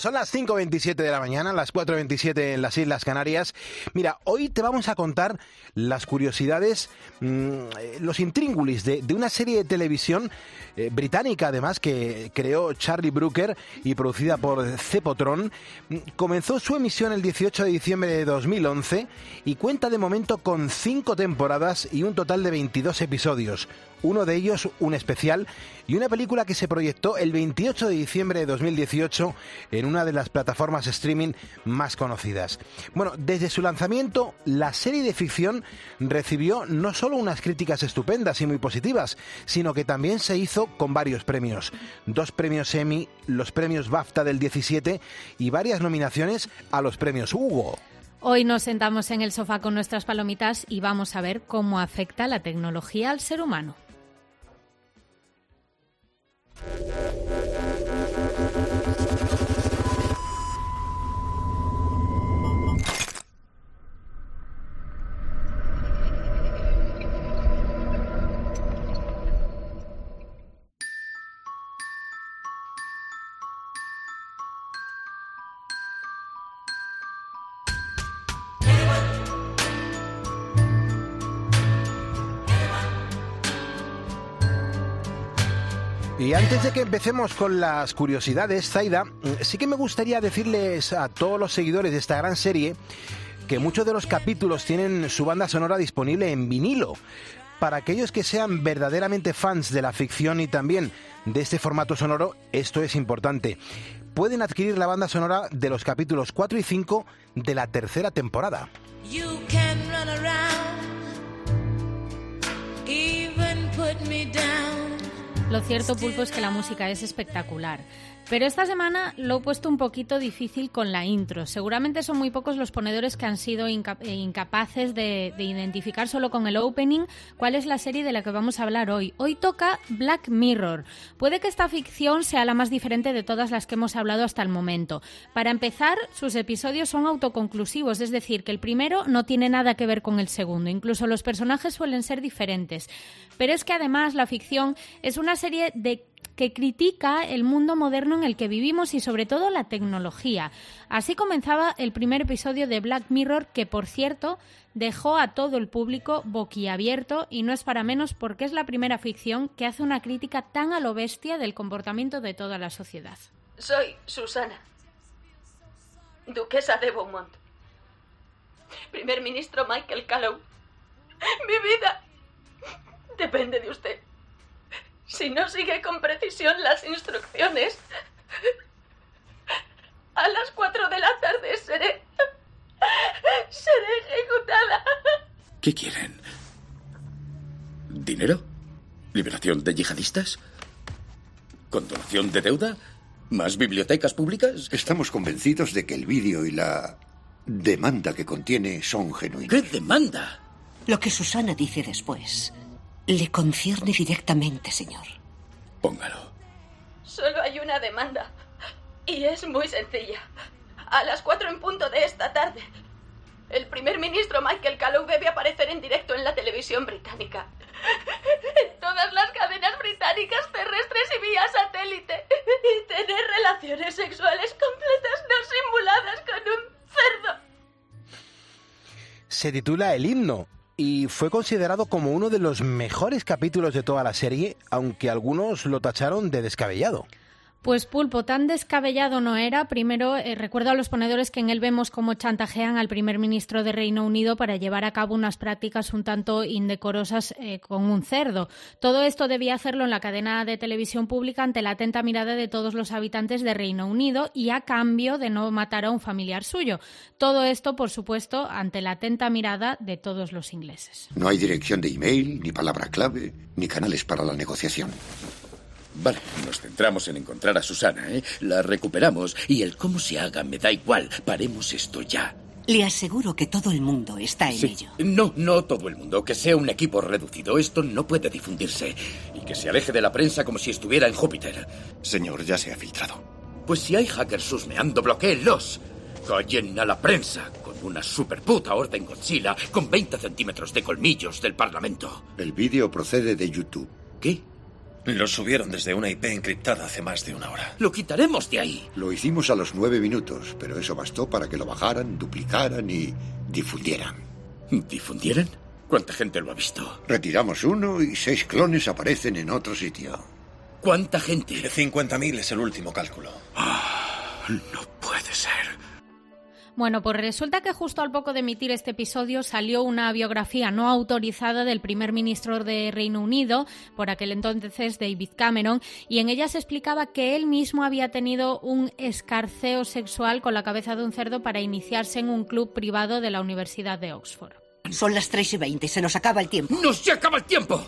Son las 5:27 de la mañana, las 4:27 en las Islas Canarias. Mira, hoy te vamos a contar las curiosidades, los intríngulis de una serie de televisión británica, además, que creó Charlie Brooker y producida por Cepotron. Comenzó su emisión el 18 de diciembre de 2011 y cuenta de momento con 5 temporadas y un total de 22 episodios. Uno de ellos un especial y una película que se proyectó el 28 de diciembre de 2018 en una de las plataformas streaming más conocidas. Bueno, desde su lanzamiento, la serie de ficción recibió no solo unas críticas estupendas y muy positivas, sino que también se hizo con varios premios. 2 premios Emmy, los premios BAFTA del 17 y varias nominaciones a los premios Hugo. Hoy nos sentamos en el sofá con nuestras palomitas y vamos a ver cómo afecta la tecnología al ser humano. Y antes de que empecemos con las curiosidades, Zaida, sí que me gustaría decirles a todos los seguidores de esta gran serie que muchos de los capítulos tienen su banda sonora disponible en vinilo. Para aquellos que sean verdaderamente fans de la ficción y también de este formato sonoro, esto es importante. Pueden adquirir la banda sonora de los capítulos 4 y 5 de la tercera temporada. You can run around, even put me down. Lo cierto, Pulpo, es que la música es espectacular. Pero esta semana lo he puesto un poquito difícil con la intro. Seguramente son muy pocos los ponedores que han sido incapaces de identificar solo con el opening cuál es la serie de la que vamos a hablar hoy. Hoy toca Black Mirror. Puede que esta ficción sea la más diferente de todas las que hemos hablado hasta el momento. Para empezar, sus episodios son autoconclusivos, es decir, que el primero no tiene nada que ver con el segundo. Incluso los personajes suelen ser diferentes. Pero es que además la ficción es una serie que critica el mundo moderno en el que vivimos y sobre todo la tecnología. Así comenzaba el primer episodio de Black Mirror, que por cierto dejó a todo el público boquiabierto, y no es para menos porque es la primera ficción que hace una crítica tan a lo bestia del comportamiento de toda la sociedad. Soy Susana, duquesa de Beaumont. Primer ministro Michael Callow. Mi vida depende de usted. Si no sigue con precisión las instrucciones, a las 4 de la tarde seré ejecutada. ¿Qué quieren? ¿Dinero? ¿Liberación de yihadistas? ¿Condonación de deuda? ¿Más bibliotecas públicas? Estamos convencidos de que el vídeo y la demanda que contiene son genuinos. ¿Qué demanda? Lo que Susana dice después le concierne directamente, señor. Póngalo. Solo hay una demanda, y es muy sencilla. A las 4 en punto de esta tarde, el primer ministro Michael Callow debe aparecer en directo en la televisión británica, en todas las cadenas británicas terrestres y vía satélite, y tener relaciones sexuales completas no simuladas con un cerdo. Se titula El himno y fue considerado como uno de los mejores capítulos de toda la serie, aunque algunos lo tacharon de descabellado. Pues Pulpo, tan descabellado no era. Primero, recuerdo a los ponedores que en él vemos cómo chantajean al primer ministro de Reino Unido para llevar a cabo unas prácticas un tanto indecorosas con un cerdo. Todo esto debía hacerlo en la cadena de televisión pública ante la atenta mirada de todos los habitantes de Reino Unido y a cambio de no matar a un familiar suyo. Todo esto, por supuesto, ante la atenta mirada de todos los ingleses. No hay dirección de email, ni palabra clave, ni canales para la negociación. Vale, nos centramos en encontrar a Susana, ¿eh? La recuperamos y el cómo se haga me da igual. Paremos esto ya. Le aseguro que todo el mundo está en ello. No todo el mundo. Que sea un equipo reducido. Esto no puede difundirse. Y que se aleje de la prensa como si estuviera en Júpiter. Señor, ya se ha filtrado. Pues si hay hackers husmeando, bloquéenlos. Callen a la prensa con una superputa orden Godzilla con 20 centímetros de colmillos del Parlamento. El vídeo procede de YouTube. ¿Qué? Lo subieron desde una IP encriptada hace más de 1 hora. Lo quitaremos de ahí. Lo hicimos a los 9 minutos, pero eso bastó para que lo bajaran, duplicaran y difundieran. ¿Difundieran? ¿Cuánta gente lo ha visto? Retiramos uno y 6 clones aparecen en otro sitio. ¿Cuánta gente? 50.000 es el último cálculo. No puede ser. Bueno, pues resulta que justo al poco de emitir este episodio salió una biografía no autorizada del primer ministro de Reino Unido, por aquel entonces David Cameron, y en ella se explicaba que él mismo había tenido un escarceo sexual con la cabeza de un cerdo para iniciarse en un club privado de la Universidad de Oxford. Son las 3:20, se nos acaba el tiempo. ¡No se acaba el tiempo!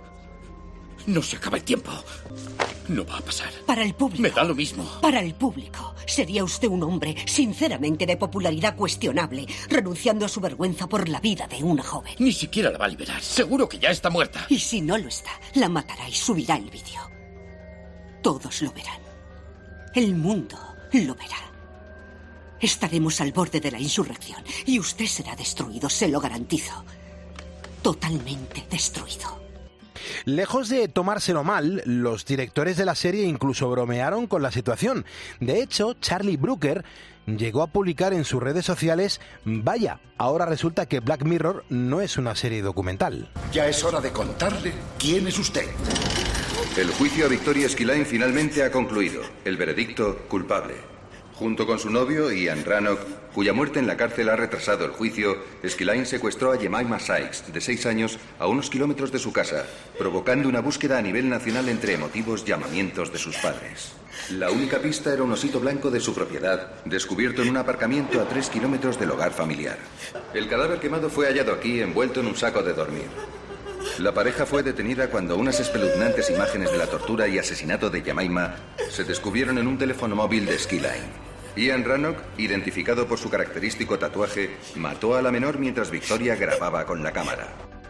No se acaba el tiempo. No va a pasar. Para el público. Me da lo mismo. Para el público. Sería usted un hombre, sinceramente, de popularidad cuestionable, renunciando a su vergüenza por la vida de una joven. Ni siquiera la va a liberar. Seguro que ya está muerta. Y si no lo está, la matará y subirá el vídeo. Todos lo verán. El mundo lo verá. Estaremos al borde de la insurrección y usted será destruido, se lo garantizo. Totalmente destruido. Lejos de tomárselo mal, los directores de la serie incluso bromearon con la situación. De hecho, Charlie Brooker llegó a publicar en sus redes sociales: vaya, ahora resulta que Black Mirror no es una serie documental. Ya es hora de contarle quién es usted. El juicio a Victoria Skillane finalmente ha concluido. El veredicto, culpable. Junto con su novio, Ian Rannoch, cuya muerte en la cárcel ha retrasado el juicio, Skillane secuestró a Jemima Sykes, de 6 años, a unos kilómetros de su casa, provocando una búsqueda a nivel nacional entre emotivos llamamientos de sus padres. La única pista era un osito blanco de su propiedad, descubierto en un aparcamiento a 3 kilómetros del hogar familiar. El cadáver quemado fue hallado aquí, envuelto en un saco de dormir. La pareja fue detenida cuando unas espeluznantes imágenes de la tortura y asesinato de Jemima se descubrieron en un teléfono móvil de Skillane. Ian Rannoch, identificado por su característico tatuaje, mató a la menor mientras Victoria grababa con la cámara.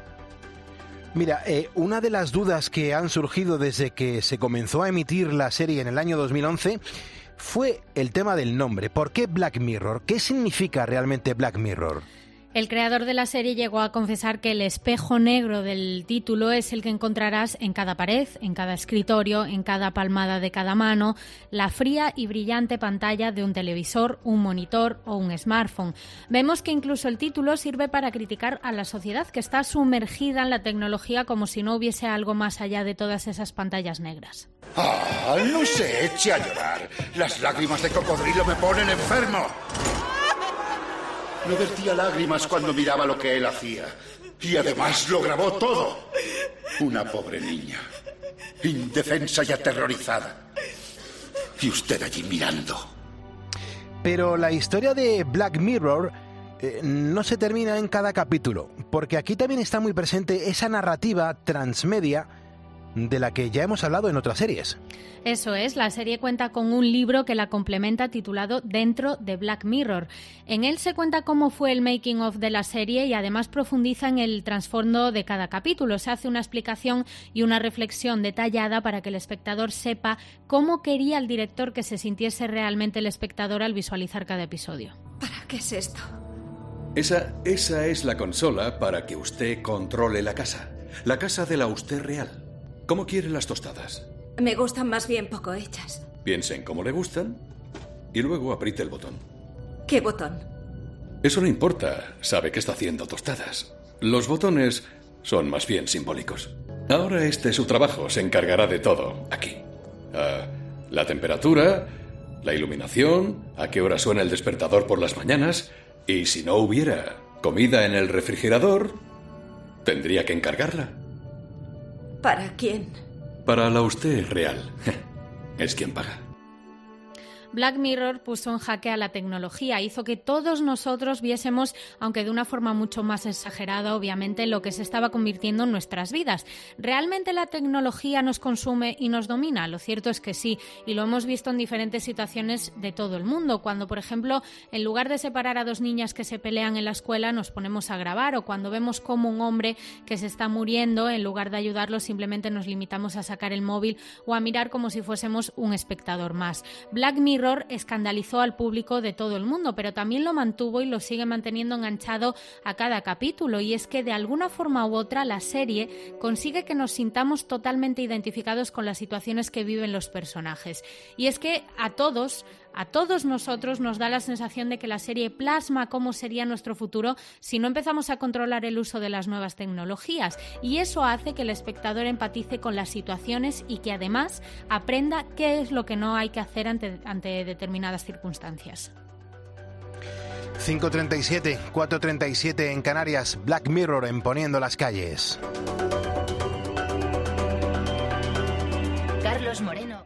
Mira, una de las dudas que han surgido desde que se comenzó a emitir la serie en el año 2011 fue el tema del nombre. ¿Por qué Black Mirror? ¿Qué significa realmente Black Mirror? El creador de la serie llegó a confesar que el espejo negro del título es el que encontrarás en cada pared, en cada escritorio, en cada palmada de cada mano, la fría y brillante pantalla de un televisor, un monitor o un smartphone. Vemos que incluso el título sirve para criticar a la sociedad que está sumergida en la tecnología como si no hubiese algo más allá de todas esas pantallas negras. No se eche a llorar. Las lágrimas de cocodrilo me ponen enfermo. No vertía lágrimas cuando miraba lo que él hacía. Y además lo grabó todo. Una pobre niña, indefensa y aterrorizada. Y usted allí mirando. Pero la historia de Black Mirror no se termina en cada capítulo, porque aquí también está muy presente esa narrativa transmedia de la que ya hemos hablado en otras series. Eso es, la serie cuenta con un libro que la complementa titulado Dentro de Black Mirror. En él se cuenta cómo fue el making of de la serie y además profundiza en el trasfondo de cada capítulo. Se hace una explicación y una reflexión detallada para que el espectador sepa cómo quería el director que se sintiese realmente el espectador al visualizar cada episodio. ¿Para qué es esto? Esa es la consola para que usted controle la casa. La casa de la usted real. ¿Cómo quiere las tostadas? Me gustan más bien poco hechas. Piense en cómo le gustan y luego apriete el botón. ¿Qué botón? Eso no importa, sabe que está haciendo tostadas. Los botones son más bien simbólicos. Ahora este es su trabajo, se encargará de todo aquí. La temperatura, la iluminación, a qué hora suena el despertador por las mañanas, y si no hubiera comida en el refrigerador, tendría que encargarla. ¿Para quién? Para la usted real. Es quien paga. Black Mirror puso en jaque a la tecnología, hizo que todos nosotros viésemos, aunque de una forma mucho más exagerada, obviamente, lo que se estaba convirtiendo en nuestras vidas. ¿Realmente la tecnología nos consume y nos domina? Lo cierto es que sí, y lo hemos visto en diferentes situaciones de todo el mundo. Cuando, por ejemplo, en lugar de separar a dos niñas que se pelean en la escuela, nos ponemos a grabar, o cuando vemos como un hombre que se está muriendo, en lugar de ayudarlo, simplemente nos limitamos a sacar el móvil o a mirar como si fuésemos un espectador más. Black Mirror Mirror escandalizó al público de todo el mundo, pero también lo mantuvo y lo sigue manteniendo enganchado a cada capítulo, y es que de alguna forma u otra la serie consigue que nos sintamos totalmente identificados con las situaciones que viven los personajes. Y es que a todos nosotros nos da la sensación de que la serie plasma cómo sería nuestro futuro si no empezamos a controlar el uso de las nuevas tecnologías, y eso hace que el espectador empatice con las situaciones y que además aprenda qué es lo que no hay que hacer ante determinadas circunstancias. 5:37, 4:37 en Canarias. Black Mirror en Poniendo las Calles. Carlos Moreno.